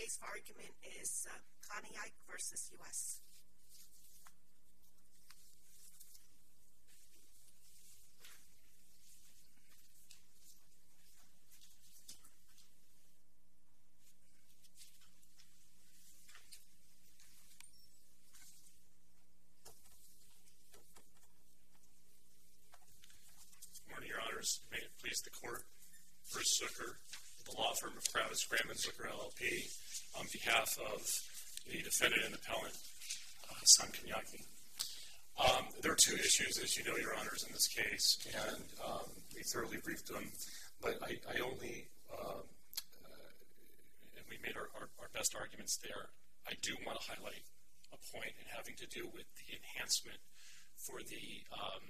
case for argument is Kaniak versus U.S. Good morning, Your Honors. May it please the Court. Bruce Zucker, the law firm of Kravis, Graham & Zucker, LLP, on behalf of the defendant and appellant, Hassan Kaniaki. There are two issues, as you know, Your Honors, in this case, and we thoroughly briefed them, but I only, and we made our best arguments there. I do want to highlight a point in having to do with the enhancement for the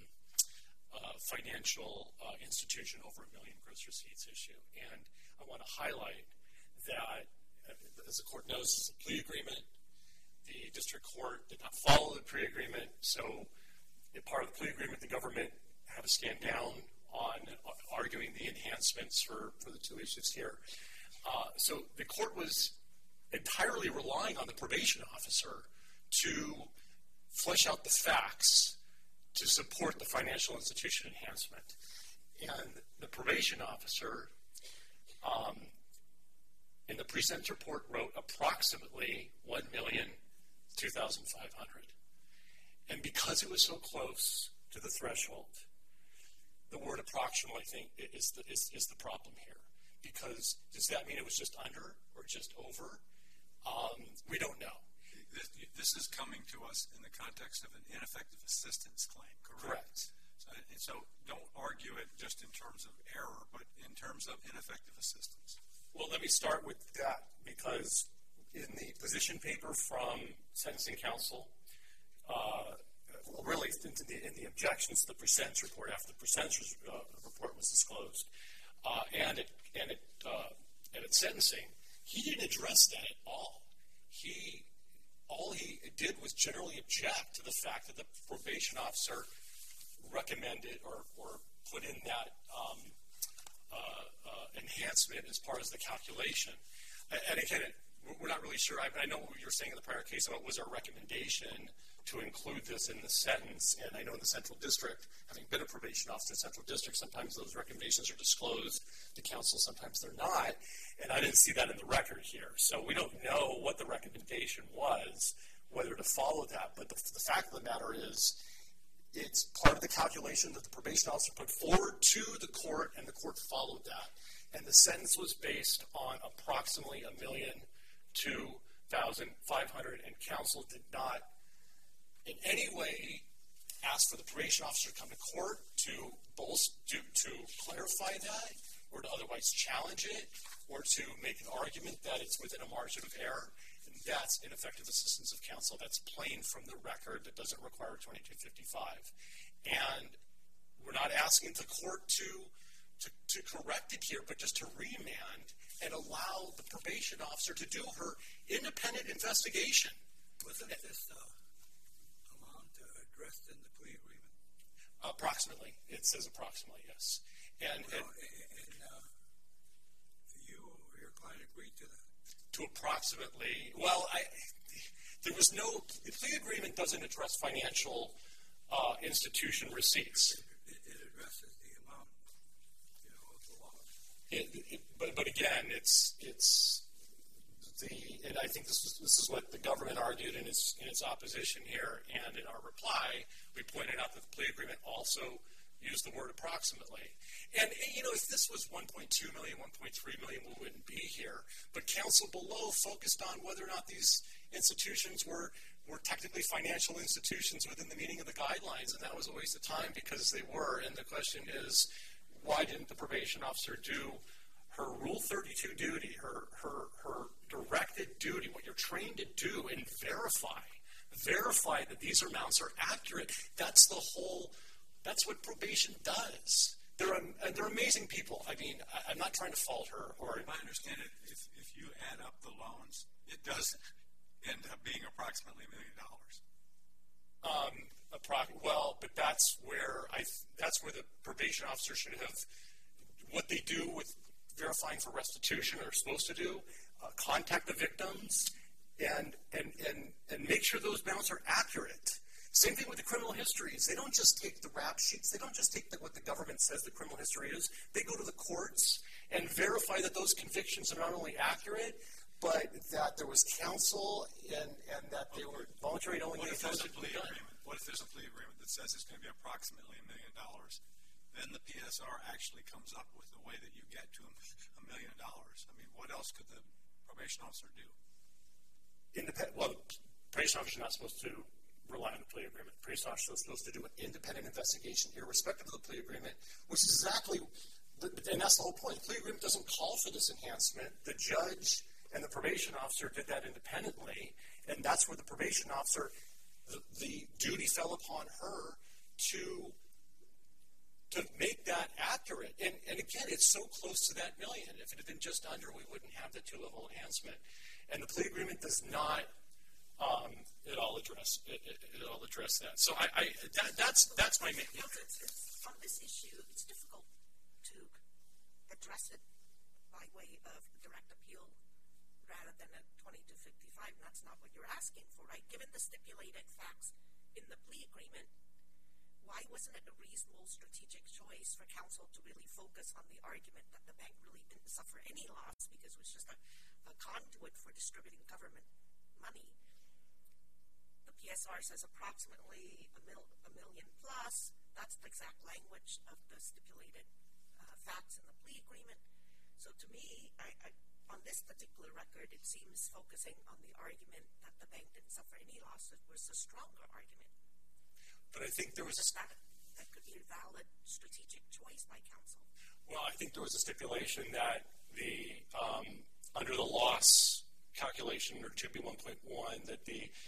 financial institution over $1 million gross receipts issue. And I want to highlight that, as the court knows, this is a plea agreement. The district court did not follow the plea agreement, so as part of the plea agreement, the government had to stand down on arguing the enhancements for the two issues here. So the court was entirely relying on the probation officer to flesh out the facts to support the financial institution enhancement. And the probation officer, in the pre-sentence report, wrote approximately $1,002,500. And because it was so close to the threshold, the word approximately, I think, is the problem here. Because does that mean it was just under or just over? We don't know. This is coming to us in the context of an ineffective assistance claim, correct? So don't argue it just in terms of error, but in terms of ineffective assistance. Well, let me start with that, because in the position paper from sentencing counsel, really in the objections to the pre-sentence report after the pre-sentence report was disclosed, and at sentencing, he didn't address that at all. All he did was generally object to the fact that the probation officer recommended or put in that enhancement as part of the calculation. And again, we're not really sure. I know what you were saying in the prior case about was our recommendation to include this in the sentence. And I know in the Central District, having been a probation officer in the Central District, sometimes those recommendations are disclosed to counsel, sometimes they're not. And I didn't see that in the record here. So we don't know what the recommendation was, whether to follow that. But the fact of the matter is, it's part of the calculation that the probation officer put forward to the court, and the court followed that. And the sentence was based on approximately $1,002,500, and counsel did not in any way ask for the probation officer to come to court to clarify that, or to otherwise challenge it, or to make an argument that it's within a margin of error. And that's ineffective assistance of counsel. That's plain from the record. That doesn't require 2255. And we're not asking the court to correct it here, but just to remand and allow the probation officer to do her independent investigation. Wasn't this amount addressed in the plea agreement? Approximately. It says approximately, yes. And you or your client agreed to that? To approximately, well, there was no, the plea agreement doesn't address financial institution receipts. It addresses the amount, of the loss. But again, and I think this is what the government argued in its opposition here, and in our reply, we pointed out that the plea agreement also used the word approximately. And if this was 1.2 million, 1.3 million, we wouldn't be here. But counsel below focused on whether or not these institutions were technically financial institutions within the meaning of the guidelines, and that was a waste of time because they were. And the question is, why didn't the probation officer do her Rule 32 duty, her directed duty, what you're trained to do, and verify that these amounts are accurate? That's what probation does. They're amazing people. I mean, I'm not trying to fault her. Or if I understand it, if you add up the loans, it does end up being approximately $1 million. Well, but that's where the probation officer should have, what they do with verifying for restitution are supposed to do. contact the victims and make sure those amounts are accurate. Same thing with the criminal histories. They don't just take the rap sheets. They don't just take what the government says the criminal history is. They go to the courts and verify that those convictions are not only accurate, but that there was counsel and that they were voluntary knowing. What if there's a plea agreement? What if there's a plea agreement that says it's going to be approximately $1 million? Then the PSR actually comes up with the way that you get to $1 million. I mean, what else could the probation officer do? Well, the probation officer is not supposed to rely on the plea agreement. The probation officer is supposed to do an independent investigation, irrespective of the plea agreement, which is exactly, and that's the whole point. The plea agreement doesn't call for this enhancement. The judge and the probation officer did that independently, and that's where the probation officer, the duty fell upon her to make that accurate. And again, it's so close to that $1 million. If it had been just under, we wouldn't have the 2-level enhancement. And the plea agreement does not at all address that. So that's my main. On this issue, it's difficult to address it by way of direct appeal rather than a 2255, and that's not what you're asking for, right? Given the stipulated facts in the plea agreement, why wasn't it a reasonable strategic choice for counsel to really focus on the argument that the bank really didn't suffer any loss because it was just a conduit for distributing government money? The PSR says approximately a million plus. That's the exact language of the stipulated facts in the plea agreement. So to me, on this particular record, it seems focusing on the argument that the bank didn't suffer any losses was a stronger argument. But I think there was that could be a valid strategic choice by counsel. Well, I think there was a stipulation that the under the loss calculation or 2B1.1 that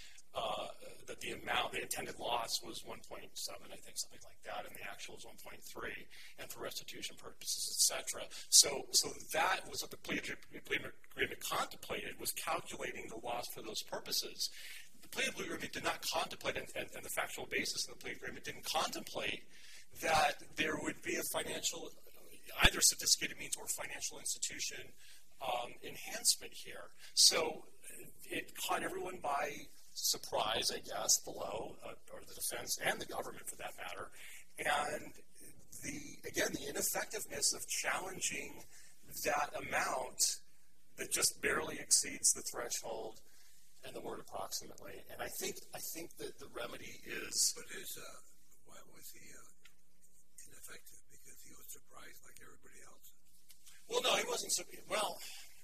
the amount, the intended loss was 1.7, I think, something like that, and the actual was 1.3, and for restitution purposes, etc. So that was what the plea agreement contemplated, was calculating the loss for those purposes. The plea agreement did not contemplate, and the factual basis of the plea agreement didn't contemplate that there would be a financial, either sophisticated means or financial institution enhancement here. So it caught everyone by surprise, I guess, below, or the defense and the government for that matter. And the ineffectiveness of challenging that amount that just barely exceeds the threshold and the word approximately. And I think that the remedy is. But why was he ineffective? Because he was surprised like everybody else. Well, no, he wasn't. Well,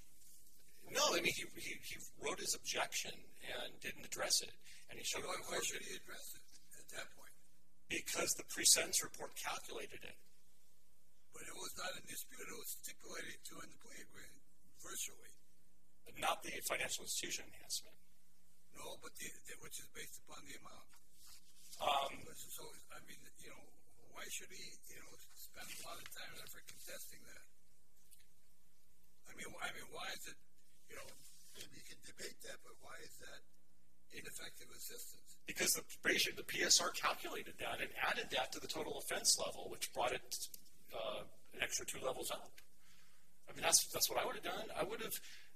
no, I mean he wrote his objection and didn't address it, and he showed. Why should he address it at that point? Because the pre-sentence report calculated it. But it was not in dispute. It was stipulated to in the plea agreement, virtually. Not the financial institution enhancement. No, but which is based upon the amount. So I mean, why should he, spend a lot of time and effort contesting that? I mean, why is it? Maybe you can debate that, but why is that ineffective assistance? Because the PSR calculated that and added that to the total offense level, which brought it an extra 2 levels up. I mean, that's what I would have done. I would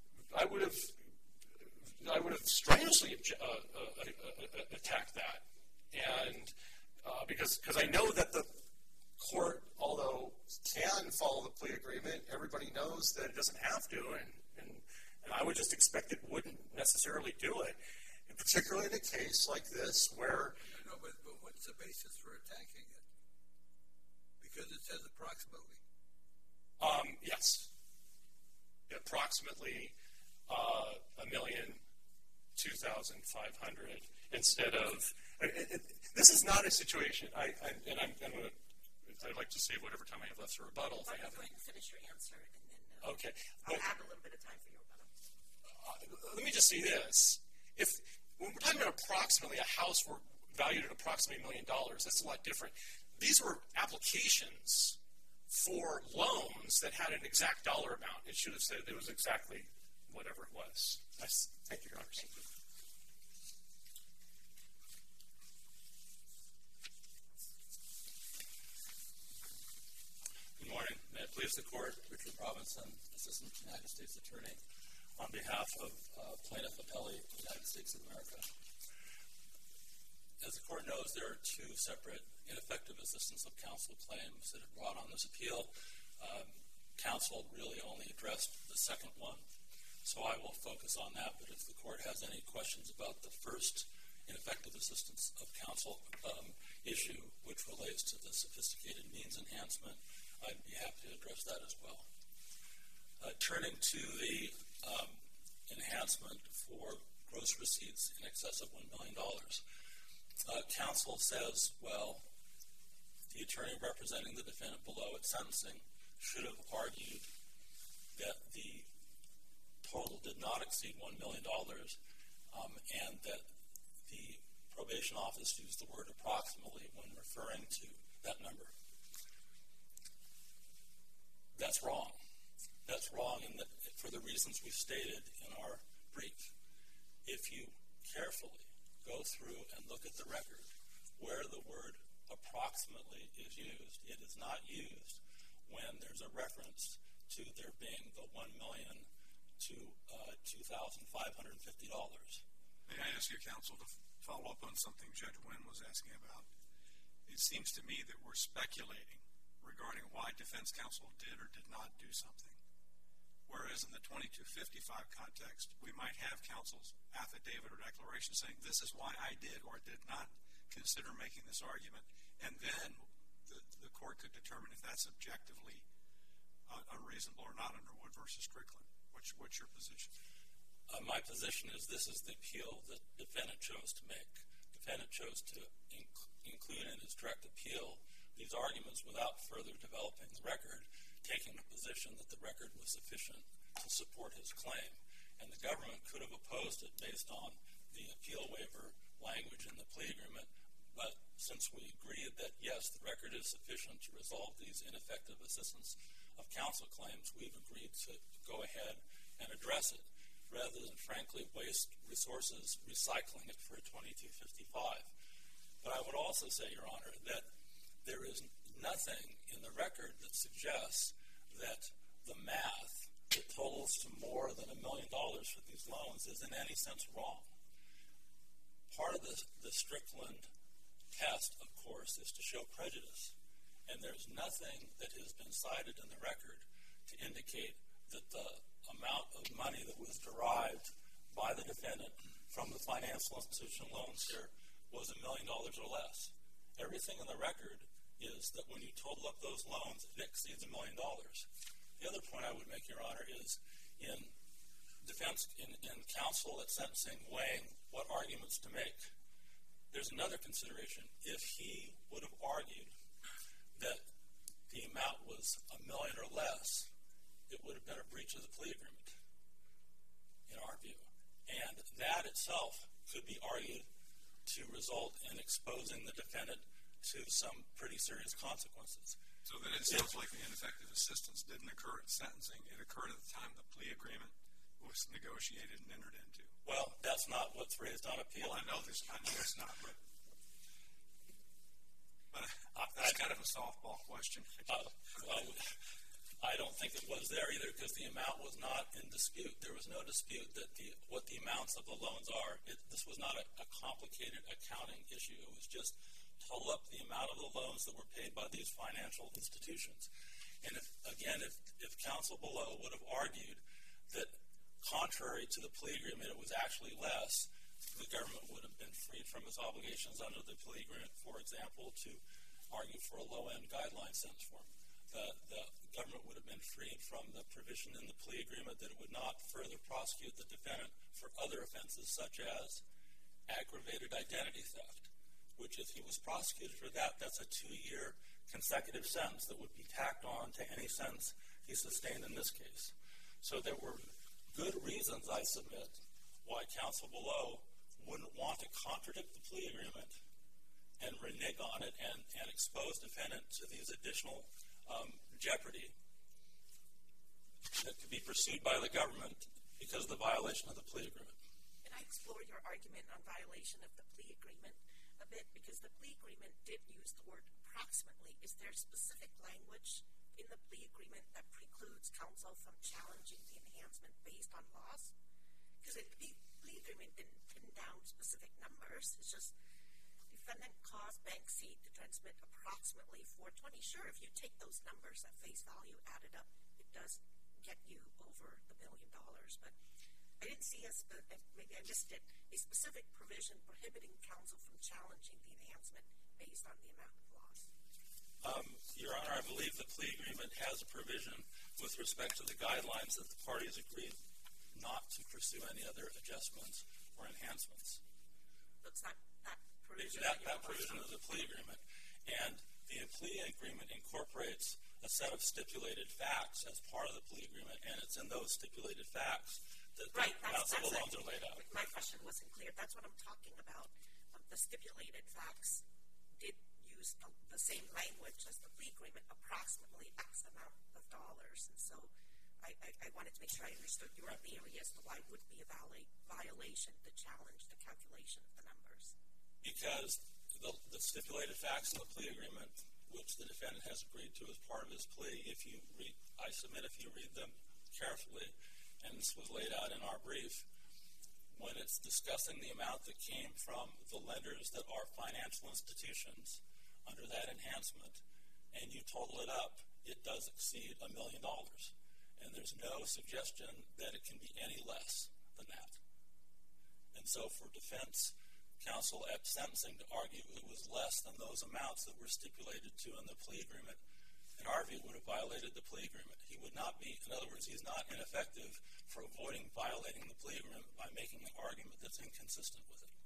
have strenuously attacked that, and because I know that the court, although can follow the plea agreement, everybody knows that it doesn't have to, and I would just expect it wouldn't necessarily do it, and particularly in a case like this where. No, but what's the basis for attacking it? Because it says approximately. Yes. Approximately 1,02,500 instead of. This is not a situation. I'd like to save whatever time I have left for rebuttal. Go ahead and finish your answer, and then okay. I'll add a little bit of time for your rebuttal. Let me just say this: when we're talking about approximately a house valued at approximately $1 million, that's a lot different. These were applications for loans that had an exact dollar amount. It should have said it was exactly whatever it was. Nice. Thank you, Your Honor. Thank you. Good morning. May it please the Court, Richard Robinson, Assistant United States Attorney. on behalf of Plaintiff Appellee, United States of America. As the court knows, there are two separate ineffective assistance of counsel claims that are brought on this appeal. Counsel really only addressed the second one, so I will focus on that, but if the court has any questions about the first ineffective assistance of counsel issue, which relates to the sophisticated means enhancement, I'd be happy to address that as well. Turning to the enhancement for gross receipts in excess of $1 million, counsel says, well, the attorney representing the defendant below at sentencing should have argued that the total did not exceed $1 million and that the probation office used the word approximately when referring to that number. That's wrong. That's wrong for the reasons we've stated in our brief. If you carefully go through and look at the record where the word approximately is used, it is not used when there's a reference to there being the $1 million to $2,550. May I ask you, counsel, to follow up on something Judge Wynn was asking about? It seems to me that we're speculating regarding why defense counsel did or did not do something. Whereas in the 2255 context, we might have counsel's affidavit or declaration saying, this is why I did or did not consider making this argument, and then the court could determine if that's objectively unreasonable or not under Wood versus Strickland. What's your position? My position is this is the appeal that the defendant chose to make. The defendant chose to include in his direct appeal these arguments without further developing the record, taking the position that the record was sufficient to support his claim. And the government could have opposed it based on the appeal waiver language in the plea agreement, but since we agreed that, yes, the record is sufficient to resolve these ineffective assistance of counsel claims, we've agreed to go ahead and address it, rather than, frankly, waste resources recycling it for a 2255. But I would also say, Your Honor, that there is nothing in the record that suggests that the math that totals to more than $1 million for these loans is in any sense wrong. Part of the Strickland test, of course, is to show prejudice. And there's nothing that has been cited in the record to indicate that the amount of money that was derived by the defendant from the financial institution loans here was $1 million or less. Everything in the record is that when you total up those loans, it exceeds $1 million. The other point I would make, Your Honor, is in defense, in counsel at sentencing weighing what arguments to make, there's another consideration. If he would have argued that the amount was $1 million or less, it would have been a breach of the plea agreement, in our view. And that itself could be argued to result in exposing the defendant to some pretty serious consequences. So then it sounds like the ineffective assistance didn't occur at sentencing. It occurred at the time the plea agreement was negotiated and entered into. Well, that's not what's raised on appeal. Well, I know it's not, but that's kind of a softball question. I don't think it was there either, because the amount was not in dispute. There was no dispute that what the amounts of the loans are. This was not a complicated accounting issue. It was just total up the amount of the loans that were paid by these financial institutions. And if counsel below would have argued that contrary to the plea agreement, it was actually less, the government would have been freed from its obligations under the plea agreement, for example, to argue for a low-end guideline sentence form. The government would have been freed from the provision in the plea agreement that it would not further prosecute the defendant for other offenses such as aggravated identity theft, which if he was prosecuted for that, that's a 2-year consecutive sentence that would be tacked on to any sentence he sustained in this case. So there were good reasons, I submit, why counsel below wouldn't want to contradict the plea agreement and renege on it and expose defendant to these additional jeopardy that could be pursued by the government because of the violation of the plea agreement. Can I explore your argument on violation of the plea agreement a bit? Because the plea agreement did use the word approximately. Is there specific language in the plea agreement that precludes counsel from challenging the enhancement based on loss? Because the plea agreement didn't pin down specific numbers. It's just defendant caused Bank C to transmit approximately 420. Sure, if you take those numbers at face value added up, it does get you over the $1 million. But I didn't see maybe I missed it, a specific provision prohibiting counsel from challenging the enhancement based on the amount of loss. Your Honor, I believe the plea agreement has a provision with respect to the guidelines that the parties agreed not to pursue any other adjustments or enhancements. That's not that provision. That provision of the plea agreement. And the plea agreement incorporates a set of stipulated facts as part of the plea agreement, and it's in those stipulated facts that the amounts of the loans are laid out. My question wasn't clear. That's what I'm talking about. The stipulated facts did use the same language as the plea agreement, approximately X amount of dollars. And so I wanted to make sure I understood your theory as to why it would be a violation to challenge the calculation of the numbers. Because the stipulated facts in the plea agreement, which the defendant has agreed to as part of his plea, I submit if you read them carefully, and this was laid out in our brief, when it's discussing the amount that came from the lenders that are financial institutions under that enhancement, and you total it up, it does exceed $1 million. And there's no suggestion that it can be any less than that. And so for defense counsel at sentencing to argue it was less than those amounts that were stipulated to in the plea agreement, in our view, would have violated the plea agreement. He would not be, in other words, he's not ineffective for avoiding violating the plea agreement by making an argument that's inconsistent with it.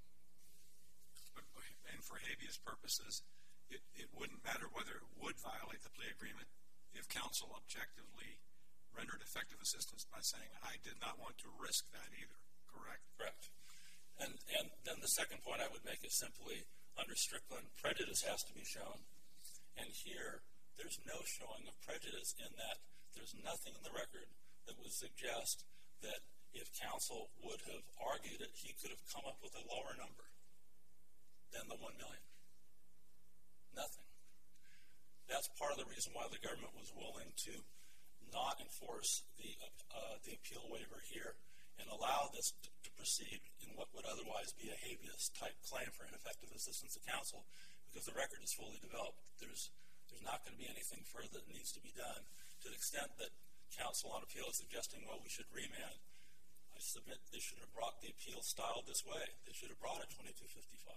And for habeas purposes, it wouldn't matter whether it would violate the plea agreement if counsel objectively rendered effective assistance by saying, I did not want to risk that either, correct? Correct. And then the second point I would make is simply, under Strickland, prejudice has to be shown. And here, there's no showing of prejudice in that there's nothing in the record that would suggest that if counsel would have argued it, he could have come up with a lower number than the $1 million. Nothing. That's part of the reason why the government was willing to not enforce the appeal waiver here and allow this to proceed in what would otherwise be a habeas-type claim for ineffective assistance to counsel, because the record is fully developed. There's not going to be anything further that needs to be done. To the extent that counsel on appeal is suggesting, well, we should remand, I submit they should have brought the appeal styled this way. They should have brought it 2255.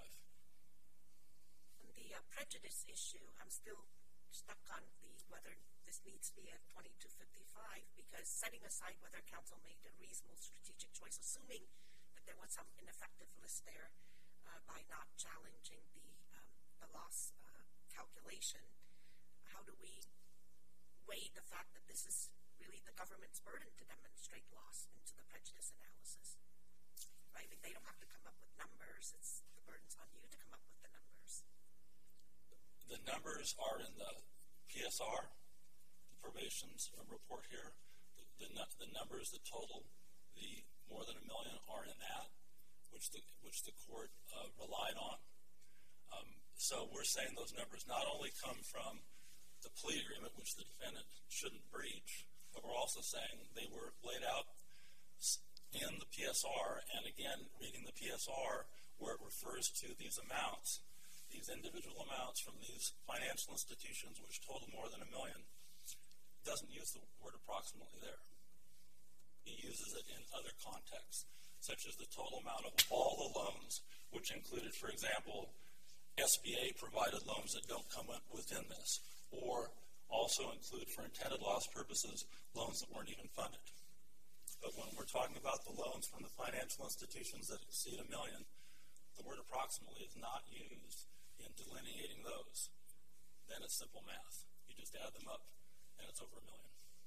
On the prejudice issue, I'm still stuck on whether this needs to be at 2255, because setting aside whether counsel made a reasonable strategic choice, assuming that there was some ineffectiveness there by not challenging the loss calculation, how do we weigh the fact that this is really the government's burden to demonstrate loss into the prejudice analysis? Right? I mean, they don't have to come up with numbers. The burden's on you to come up with the numbers. The numbers are in the PSR, the probation's report here. The numbers that total the more than $1 million are in that, which the court relied on. So we're saying those numbers not only come from the plea agreement, which the defendant shouldn't breach, but we're also saying they were laid out in the PSR, and again, reading the PSR, where it refers to these amounts, these individual amounts from these financial institutions, which total more than $1 million, doesn't use the word approximately there. It uses it in other contexts, such as the total amount of all the loans, which included, for example, SBA provided loans that don't come up within this, or also include, for intended loss purposes, loans that weren't even funded. But when we're talking about the loans from the financial institutions that exceed $1 million, the word approximately is not used in delineating those. Then it's simple math. You just add them up, and it's over $1 million.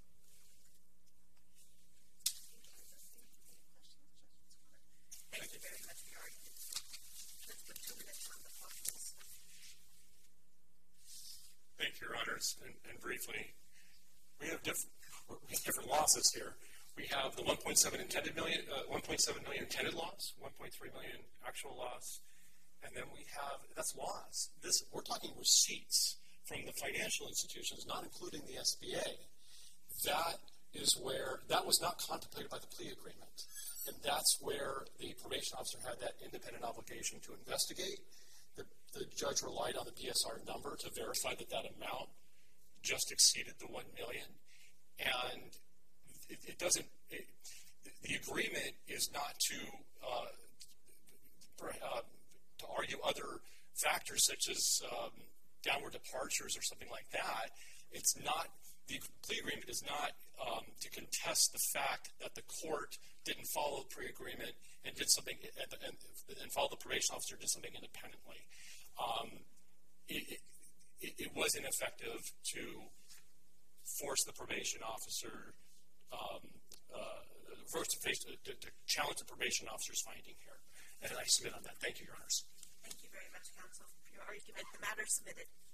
Thank you very much for your argument. Let's put 2 minutes on the clock, please. Thank you, Your Honors. And briefly, we have different losses here. We have the 1.7 million intended loss, 1.3 million actual loss, and then we have, that's loss. We're talking receipts from the financial institutions, not including the SBA, that was not contemplated by the plea agreement. And that's where the probation officer had that independent obligation to investigate. The judge relied on the PSR number to verify that amount just exceeded the $1 million. And the agreement is not to argue other factors such as downward departures or something like that. It's not, the plea agreement is not to contest the fact that the court didn't follow the pre-agreement and did something, and followed the probation officer, did something independently. It was ineffective to force the probation officer, to challenge the probation officer's finding here. And I submit on that. Thank you, Your Honors. Thank you very much, counsel, for your argument. The matter is submitted.